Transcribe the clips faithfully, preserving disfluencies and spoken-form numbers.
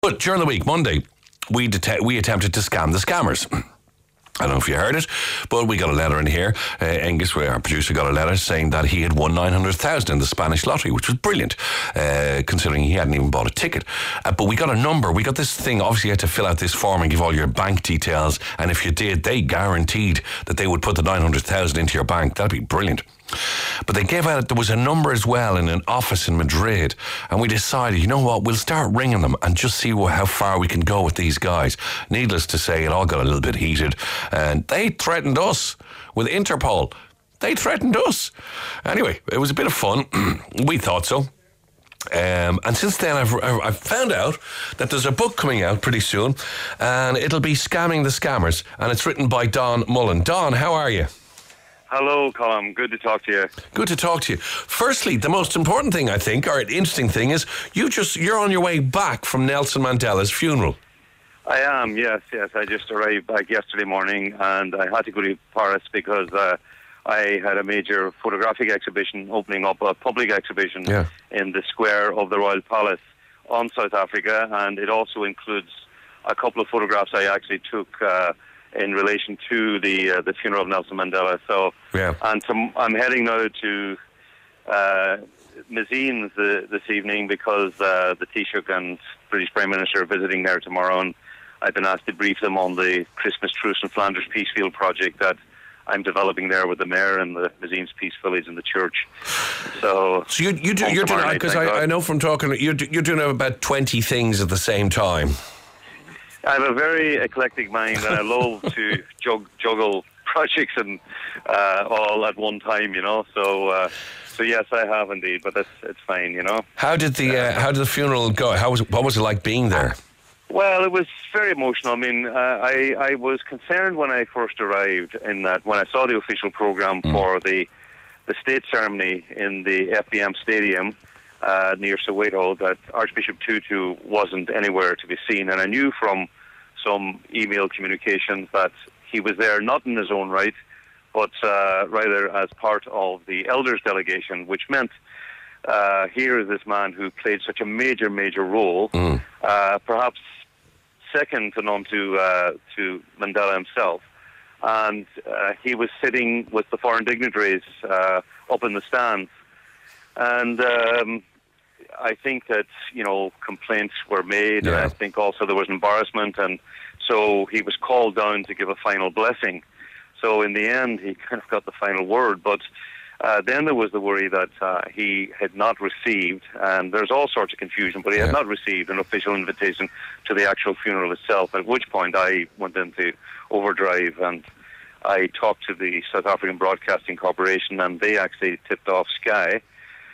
But during the week, Monday, we det- we attempted to scam the scammers. I don't know if you heard it, but we got a letter in here. Uh, Angus, our producer, got a letter saying that he had won nine hundred thousand in the Spanish lottery, which was brilliant, uh, considering he hadn't even bought a ticket. Uh, but we got a number. We got this thing. Obviously, you had to fill out this form and give all your bank details. And if you did, they guaranteed that they would put the nine hundred thousand into your bank. That'd be brilliant. But they gave out, there was a number as well in an office in Madrid, and we decided, you know what, we'll start ringing them and just see how far we can go with these guys. Needless to say, it all got a little bit heated, and they threatened us with Interpol. They threatened us. Anyway, it was a bit of fun. We thought so. Um, and since then I've, I've found out that there's a book coming out pretty soon, and it'll be Scamming the Scammers, and it's written by Don Mullen. Don, how are you? Hello, Colm. Good to talk to you. Good to talk to you. Firstly, the most important thing, I think, or interesting thing is you just, you're on your way back from Nelson Mandela's funeral. I am, yes, yes. I just arrived back yesterday morning, and I had to go to Paris because uh, I had a major photographic exhibition opening up, a public exhibition yeah. in the square of the Royal Palace on South Africa, and it also includes a couple of photographs I actually took uh, in relation to the uh, the funeral of Nelson Mandela. So, yeah. and to, I'm heading now to uh, Mezines uh, this evening because uh, the Taoiseach and British Prime Minister are visiting there tomorrow, and I've been asked to brief them on the Christmas Truce in Flanders Peacefield project that I'm developing there with the mayor and the Mezines Peace Village and the church. So, so you, you do, you're doing, because I, I know from talking, you're, you're doing about twenty things at the same time. I have a very eclectic mind, and I love to jug, juggle projects and uh, all at one time, you know. So, uh, so yes, I have indeed, but it's it's fine, you know. How did the uh, how did the funeral go? How was what was it like being there? Well, it was very emotional. I mean, uh, I I was concerned when I first arrived in that when I saw the official program mm. for the the state ceremony in the F B M Stadium. Uh, near Soweto, that Archbishop Tutu wasn't anywhere to be seen, and I knew from some email communications that he was there not in his own right, but uh, rather as part of the elders delegation, which meant uh, here is this man who played such a major, major role, mm. uh, perhaps second to none to uh, to Mandela himself, and uh, he was sitting with the foreign dignitaries uh, up in the stands, and um, I think that, you know, complaints were made, yeah. and I think also there was embarrassment, and so he was called down to give a final blessing. So in the end, he kind of got the final word, but uh, then there was the worry that uh, he had not received, and there's all sorts of confusion, but he yeah. had not received an official invitation to the actual funeral itself, at which point I went into overdrive, and I talked to the South African Broadcasting Corporation, and they actually tipped off Sky.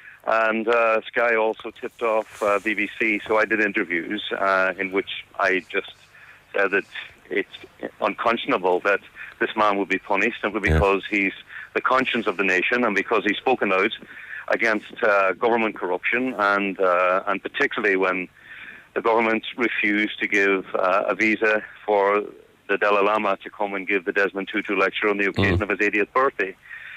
And uh, Sky also tipped off uh, B B C, so I did interviews uh, in which I just said that it's unconscionable that this man would be punished simply because yeah. he's the conscience of the nation and because he's spoken out against uh, government corruption, and uh, and particularly when the government refused to give uh, a visa for the Dalai Lama to come and give the Desmond Tutu lecture on the occasion mm. of his eightieth birthday.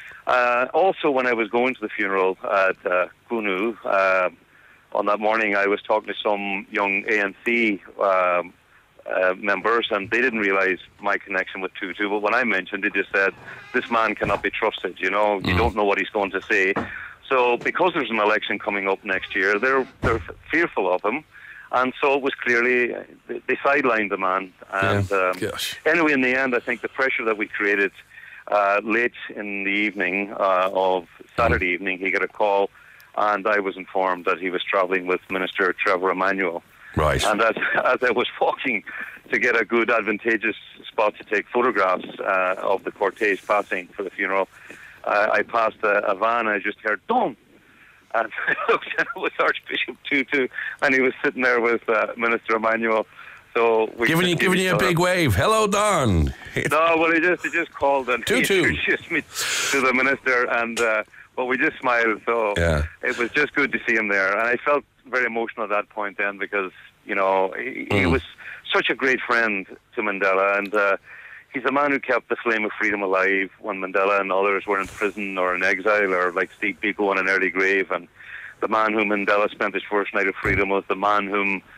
Uh, also, when I was going to the funeral at uh, Kunu, uh, on that morning, I was talking to some young A N C um, uh, members, and they didn't realize my connection with Tutu. But when I mentioned it, they just said, this man cannot be trusted, you know, you mm. don't know what he's going to say. So because there's an election coming up next year, they're they're fearful of him. And so it was clearly, they, they sidelined the man. And yeah. um, anyway, in the end, I think the pressure that we created Uh, late in the evening uh, of Saturday evening, he got a call, and I was informed that he was travelling with Minister Trevor Emmanuel. Right. And as, as I was walking to get a good, advantageous spot to take photographs uh, of the cortege passing for the funeral, uh, I passed a, a van, and I just heard, "Don!" And I looked at it was Archbishop Tutu, and he was sitting there with uh, Minister Emmanuel. So we giving you, giving you a big wave. Hello, Don. No, well, he just he just called and Tutu. he introduced me to the minister, and uh, well, we just smiled. So yeah. it was just good to see him there, and I felt very emotional at that point then because you know he, mm. he was such a great friend to Mandela, and uh, he's a man who kept the flame of freedom alive when Mandela and others were in prison or in exile, or like Steve Biko on an early grave, and the man whom Mandela spent his first night of freedom was the man whom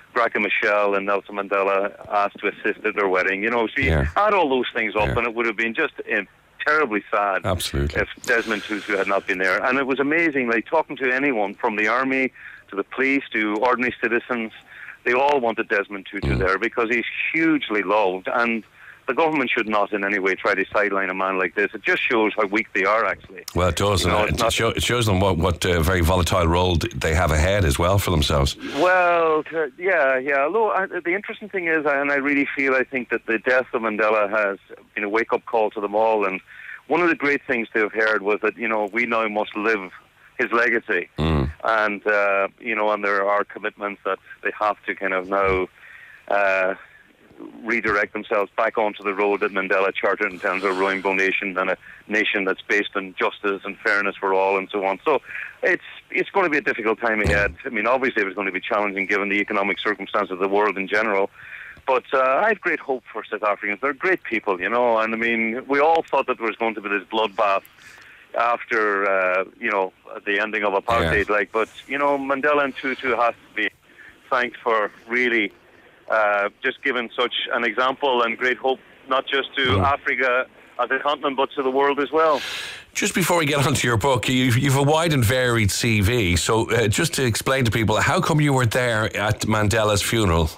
Graca Michelle and Nelson Mandela asked to assist at their wedding. You know, so you Yeah. add all those things up, Yeah. and it would have been just uh, terribly sad Absolutely. if Desmond Tutu had not been there. And it was amazing, like talking to anyone from the army to the police to ordinary citizens, they all wanted Desmond Tutu Mm. there because he's hugely loved, and the government should not in any way try to sideline a man like this. It just shows how weak they are, actually. Well, it does, You know, and it's it, not- show, it shows them what what uh, very volatile role they have ahead as well for themselves. Well, t- yeah, yeah. Although uh, the interesting thing is, and I really feel, I think that the death of Mandela has been a wake-up call to them all. And one of the great things to have heard was that, you know, we now must live his legacy. Mm. And, uh, you know, and there are commitments that they have to kind of now uh, redirect themselves back onto the road that Mandela charted in terms of a rainbow nation and a nation that's based on justice and fairness for all and so on. So it's it's going to be a difficult time ahead. I mean, obviously it was going to be challenging given the economic circumstances of the world in general. But uh, I have great hope for South Africans. They're great people, you know, and I mean, we all thought that there was going to be this bloodbath after, uh, you know, the ending of apartheid. Yeah. Like, but, you know, Mandela and Tutu has to be thanked for really uh, just giving such an example and great hope, not just to Mm. Africa as a continent, but to the world as well. Just before we get on to your book, you've, you've a wide and varied C V. So uh, just to explain to people, how come you were there at Mandela's funeral?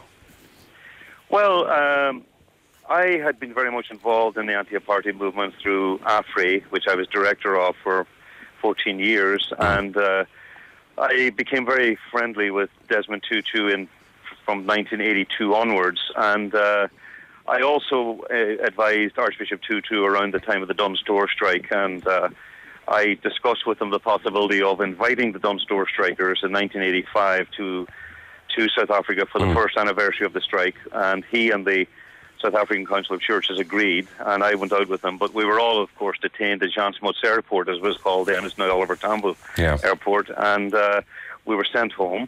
Well, um, I had been very much involved in the anti-apartheid movement through AFRI, which I was director of for fourteen years, and uh, I became very friendly with Desmond Tutu in, from nineteen eighty-two onwards, and uh, I also uh, advised Archbishop Tutu around the time of the Duns Store strike, and uh, I discussed with him the possibility of inviting the Duns Store strikers in nineteen eighty-five to to South Africa for the Mm. first anniversary of the strike, and he and the South African Council of Churches agreed, and I went out with them. But we were all, of course, detained at Jan Smuts Airport, as it was called then. It's now Oliver Tambo Yeah. Airport, and uh, we were sent home.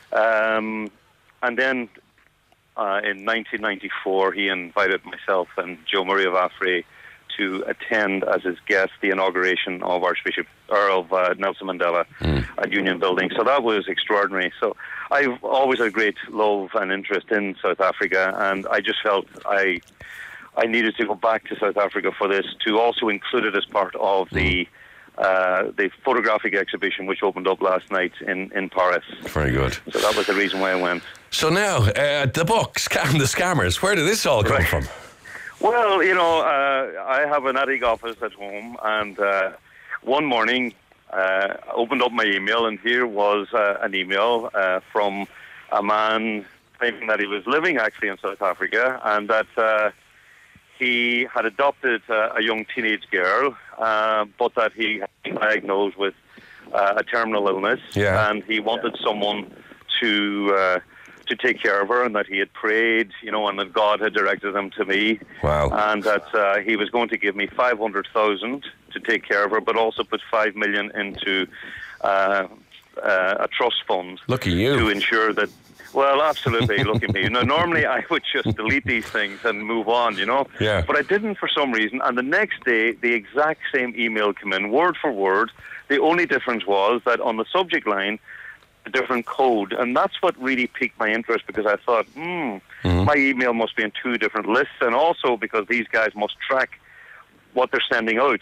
Um, and then uh, in nineteen ninety-four, he invited myself and Joe Murray of AFRI to attend as his guest the inauguration of Archbishop or of uh, Nelson Mandela Mm. at Union Building. So that was extraordinary. So I've always had great love and interest in South Africa, and I just felt I I needed to go back to South Africa for this, to also include it as part of the uh, the photographic exhibition which opened up last night in, in Paris. Very good. So that was the reason why I went. So now, uh, the book, Scam the Scammers, where did this all come Right. from? Well, you know, uh, I have an attic office at home, and uh, one morning uh, I opened up my email, and here was uh, an email uh, from a man claiming that he was living actually in South Africa, and that uh, he had adopted uh, a young teenage girl, uh, but that he had been diagnosed with uh, a terminal illness, Yeah. and he wanted someone to uh, to take care of her, and that he had prayed, you know, and that God had directed him to me, Wow. and that uh, he was going to give me five hundred thousand to take care of her, but also put five million into uh, uh, a trust fund Look at you. to ensure that. Well, absolutely. Look at me. Now, normally I would just delete these things and move on, you know. Yeah. But I didn't for some reason. And the next day, the exact same email came in, word for word. The only difference was that on the subject line, a different code. And that's what really piqued my interest, because I thought, hmm, Mhm. my email must be in two different lists. And also because these guys must track what they're sending out.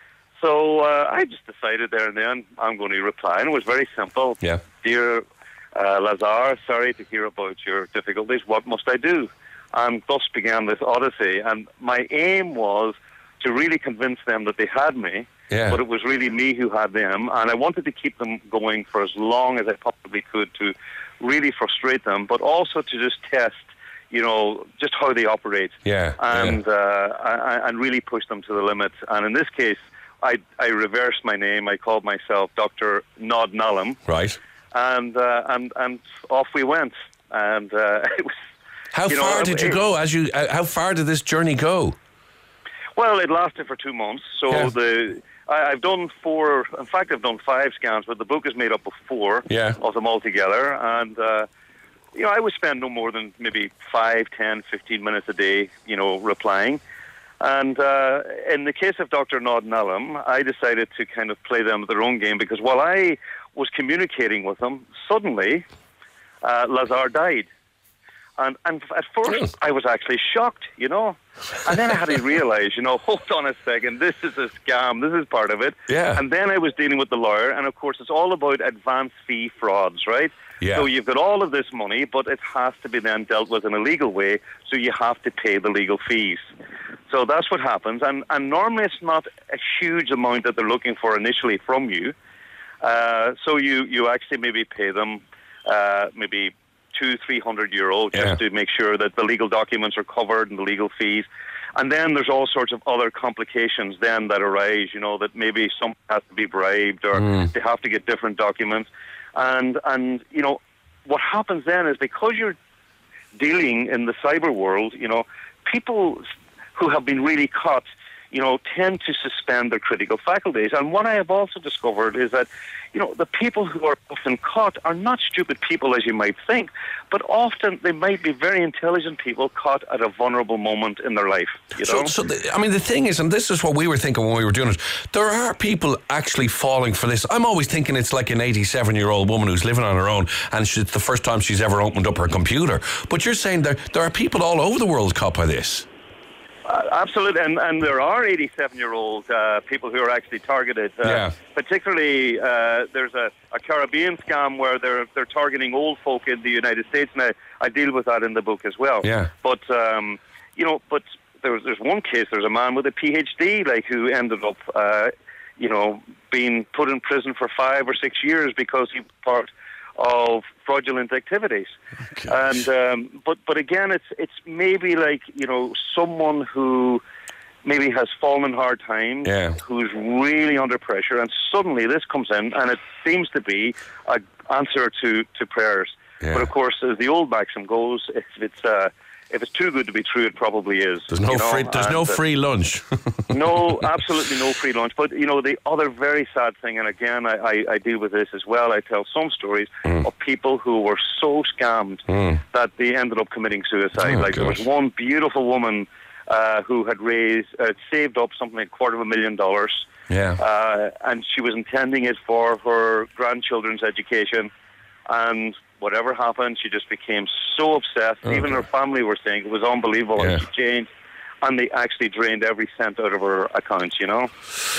So uh, I just decided there and then I'm going to reply. And it was very simple. Yeah. Dear uh, Lazar, sorry to hear about your difficulties. What must I do? And thus began this odyssey. And my aim was to really convince them that they had me, Yeah. but it was really me who had them. And I wanted to keep them going for as long as I possibly could to really frustrate them, but also to just test, you know, just how they operate. Yeah. And yeah. uh, I, and really push them to the limit. And in this case, I, I reversed my name. I called myself Doctor Nod Nallum, Right. and uh, and and off we went. And uh, it was. How you know, far did you it- go? As you, uh, how far did this journey go? Well, it lasted for two months. So Yeah. the I, I've done four. In fact, I've done five scans, but the book is made up of four Yeah. of them all together. And uh, you know, I would spend no more than maybe five, ten, fifteen minutes a day, you know, replying. And uh, in the case of Doctor Nod Nallum, I decided to kind of play them their own game, because while I was communicating with them, suddenly uh, Lazar died. And, and at first, I was actually shocked, you know. And then I had to realize, you know, hold on a second, this is a scam, this is part of it. Yeah. And then I was dealing with the lawyer, and of course, it's all about advance fee frauds, right? Yeah. So you've got all of this money, but it has to be then dealt with in a legal way, so you have to pay the legal fees. So that's what happens. And, and normally it's not a huge amount that they're looking for initially from you. Uh, so you, you actually maybe pay them uh, maybe two, three hundred euro just yeah. to make sure that the legal documents are covered and the legal fees. And then there's all sorts of other complications then that arise, you know, that maybe someone has to be bribed or mm. they have to get different documents. And, and, you know, what happens then is because you're dealing in the cyber world, you know, people who have been really caught, you know, tend to suspend their critical faculties. And what I have also discovered is that, you know, the people who are often caught are not stupid people as you might think, but often they might be very intelligent people caught at a vulnerable moment in their life, you know? So, so the, I mean, the thing is, and this is what we were thinking when we were doing it, there are people actually falling for this. I'm always thinking it's like an eighty-seven-year-old woman who's living on her own and she, it's the first time she's ever opened up her computer. But you're saying there, there are people all over the world caught by this. Uh, absolutely, and, and there are eighty-seven-year-old uh, people who are actually targeted. Uh, yeah. Particularly, uh, there's a, a Caribbean scam where they're they're targeting old folk in the United States, and I, I deal with that in the book as well. Yeah. But um, you know, but there's there's one case. There's a man with a PhD, like who ended up, uh, you know, being put in prison for five or six years because he was part of fraudulent activities. Okay. And um, but but again, it's it's maybe like, you know, someone who maybe has fallen hard times, yeah. who's really under pressure, and suddenly this comes in, and it seems to be an answer to to prayers. Yeah. But of course, as the old maxim goes, if it's uh, if it's too good to be true, it probably is. There's no you know? free. There's and, no uh, free lunch. No, absolutely no free lunch. But, you know, the other very sad thing, and again, I, I, I deal with this as well, I tell some stories mm. of people who were so scammed mm. that they ended up committing suicide. Oh, like, gosh. there was one beautiful woman uh, who had raised, uh, saved up something like a quarter of a million dollars. Yeah. Uh, and she was intending it for her grandchildren's education. And whatever happened, she just became so obsessed. Okay. Even her family were saying it was unbelievable. Yeah. And she changed. And they actually drained every cent out of her accounts, you know.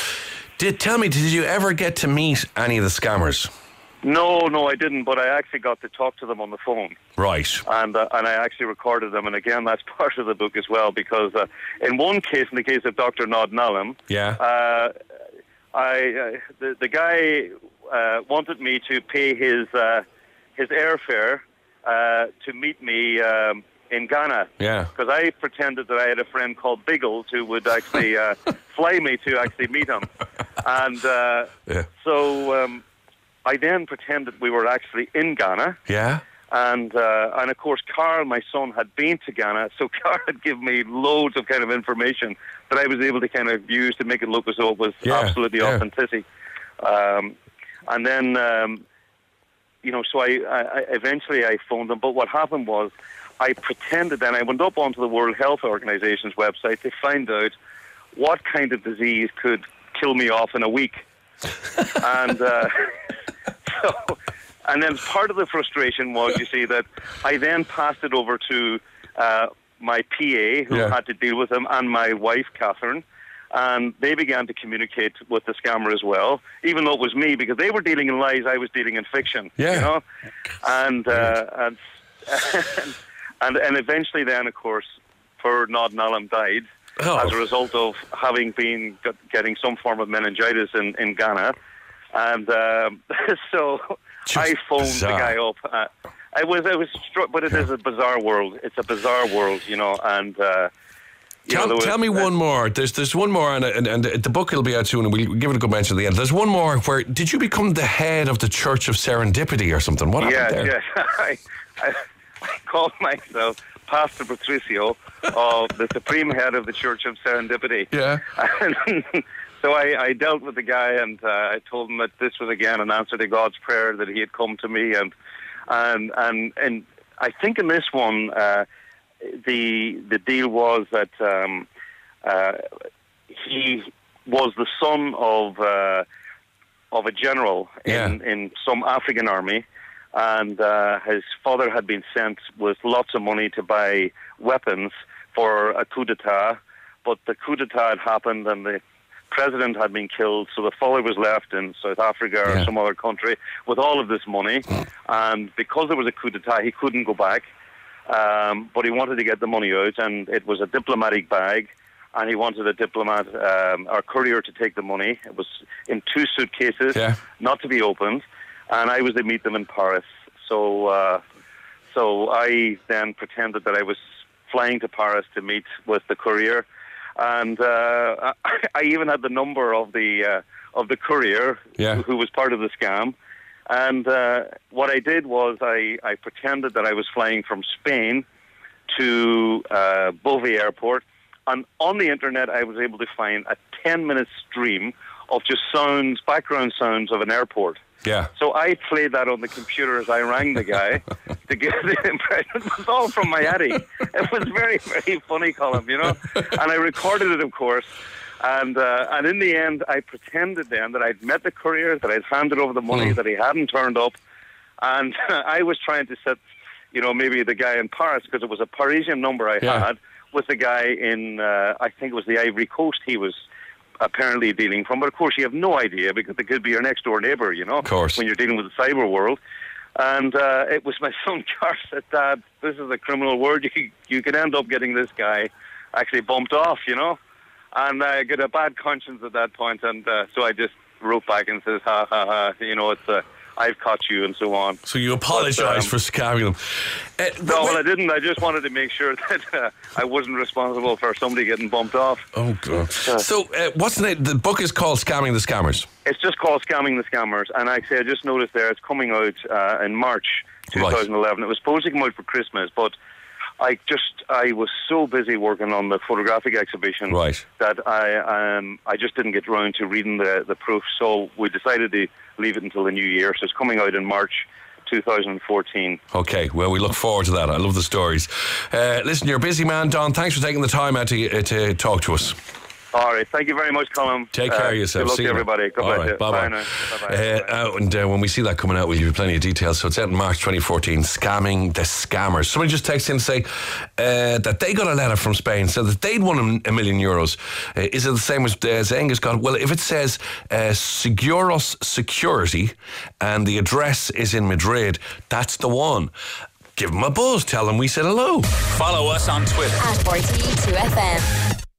Did tell me, did you ever get to meet any of the scammers? No, no, I didn't. But I actually got to talk to them on the phone. Right. And uh, and I actually recorded them. And again, that's part of the book as well, because uh, in one case, in the case of Doctor Nod Nallum, yeah, uh, I uh, the the guy uh, wanted me to pay his uh, his airfare uh, to meet me. Um, in Ghana, yeah, because I pretended that I had a friend called Biggles who would actually uh, fly me to actually meet him, and uh, yeah. so um, I then pretended we were actually in Ghana, yeah, and uh, and of course Carl, my son, had been to Ghana, so Carl had given me loads of kind of information that I was able to kind of use to make it look as though it was yeah. absolutely yeah. authentic, um, and then um, you know, so I, I eventually I phoned them, but what happened was, I pretended then, I went up onto the World Health Organization's website to find out what kind of disease could kill me off in a week. and uh, so, and then part of the frustration was, you see, that I then passed it over to uh, my P A, who yeah. had to deal with him, and my wife, Catherine. And they began to communicate with the scammer as well, even though it was me, because they were dealing in lies, I was dealing in fiction. Yeah. You know? And, uh, and And and eventually then, of course, poor Nod Nallum died oh. as a result of having been getting some form of meningitis in, in Ghana. And um, so Just I phoned bizarre. the guy up. Uh, I was, I was struck, but it yeah. is a bizarre world. It's a bizarre world, you know, and... Uh, You tell, know, was, tell me uh, one more. There's there's one more, and, and, and the book will be out soon, and we'll give it a good mention at the end. There's one more where, did you become the head of the Church of Serendipity or something? What happened yes, there? Yes, I, I, I called myself Pastor Patricio, of the supreme head of the Church of Serendipity. Yeah. And so I, I dealt with the guy, and uh, I told him that this was again an answer to God's prayer, that he had come to me, and and and and I think in this one. Uh, The the deal was that um, uh, he was the son of uh, of a general in, yeah. in some African army, and uh, his father had been sent with lots of money to buy weapons for a coup d'etat, but the coup d'etat had happened and the president had been killed, so the father was left in South Africa or Yeah. some other country with all of this money, and because there was a coup d'etat, he couldn't go back, um, but he wanted to get the money out, and it was a diplomatic bag, and he wanted a diplomat, um, or courier to take the money. It was in two suitcases, Yeah. not to be opened, and I was to meet them in Paris. So, uh, so I then pretended that I was flying to Paris to meet with the courier, and uh, I, I even had the number of the uh, of the courier Yeah. who, who was part of the scam. And uh, what I did was I, I pretended that I was flying from Spain to uh, Beauvais Airport, and on the internet I was able to find a ten-minute stream of just sounds, background sounds of an airport. Yeah. So I played that on the computer as I rang the guy to get the impression. It was all from my Eddie. It was very, very funny, Colin, you know. And I recorded it, of course. And uh, and in the end, I pretended then that I'd met the courier, that I'd handed over the money, Mm. that he hadn't turned up. And I was trying to set, you know, maybe the guy in Paris, because it was a Parisian number I Yeah. had, with the guy in, uh, I think it was the Ivory Coast he was apparently dealing from. But of course you have no idea, because they could be your next door neighbour, you know, Of course. when you're dealing with the cyber world. And uh, it was my son Charles said, Dad, this is a criminal world. You, you could end up getting this guy actually bumped off, you know. And I get a bad conscience at that point, and uh, so I just wrote back and says, ha ha ha, you know, it's uh, I've caught you, and so on. So you apologise But, um, for scamming them. Uh, No, wh- well, I didn't. I just wanted to make sure that uh, I wasn't responsible for somebody getting bumped off. Oh, God. So uh, what's the name? The book is called Scamming the Scammers. It's just called Scamming the Scammers, and actually I just noticed there it's coming out uh, in March twenty eleven. It was supposed to come out for Christmas, but I just I was so busy working on the photographic exhibition Right. that I um I just didn't get round to reading the the proof. So we decided to leave it until the new year. So it's coming out in March two thousand fourteen. Okay, well, we look forward to that. I love the stories. Uh, listen, you're a busy man, Don. Thanks for taking the time out to, uh, to talk to us. All right, thank you very much, Colin. Take care Uh, of yourself. Good luck See to you now. everybody. God All bless right, you. bye-bye. Bye now. Bye-bye. Uh, uh, and uh, when we see that coming out, we'll give you plenty of details. So it's out in March twenty fourteen, Scamming the Scammers. Somebody just texted in to say uh, that they got a letter from Spain, said that they'd won a million euros. Uh, is it the same as, uh, as Angus got? Well, if it says uh, Seguros Security and the address is in Madrid, that's the one. Give them a buzz. Tell them we said hello. Follow us on Twitter at R T E two F M.